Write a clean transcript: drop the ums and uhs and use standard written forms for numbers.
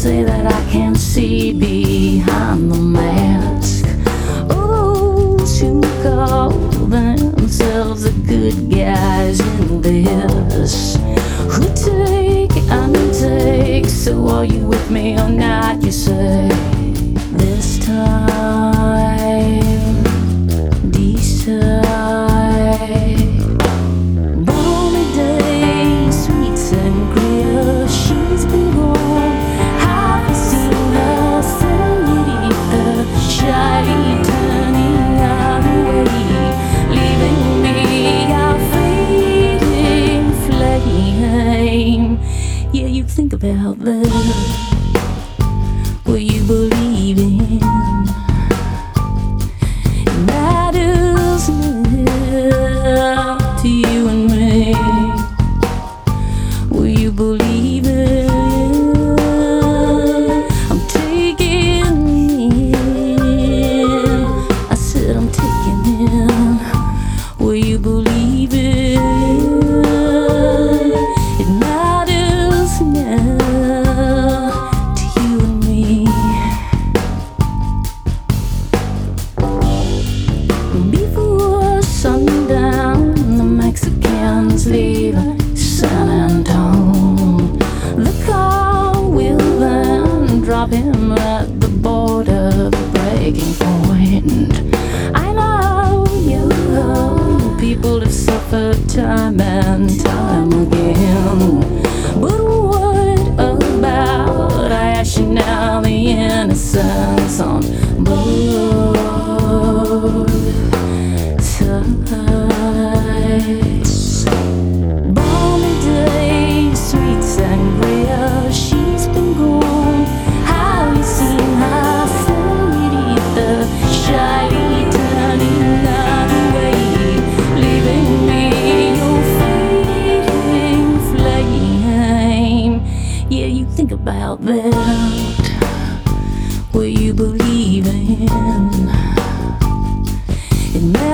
say that I can't see behind the mask. Oh, those who call themselves the good guys in this, who take and take. So are you with me or not, you say? This time, decide. Balmy days, sweet sangria, she's been gone. Have you seen her, senorita? Shyly turning away, leaving me a fading flame. Yeah, you think about that. Will you believe in? It matters now to you and me. Will you believe it? I'm taking in. I said I'm taking in. Will you believe it? It matters now to you and me. Before sundown, the Mexicans leave San Antone. The car will then drop him at the border, the breaking point. I know you people have suffered time and time again, but what about I ask you now, the innocence on both sides? Balmy days, sweet sangria, she's been gone. Have you seen her, senorita? Shyly turning away, leaving me your fading flame. Yeah, you think about that. Will you believe in? It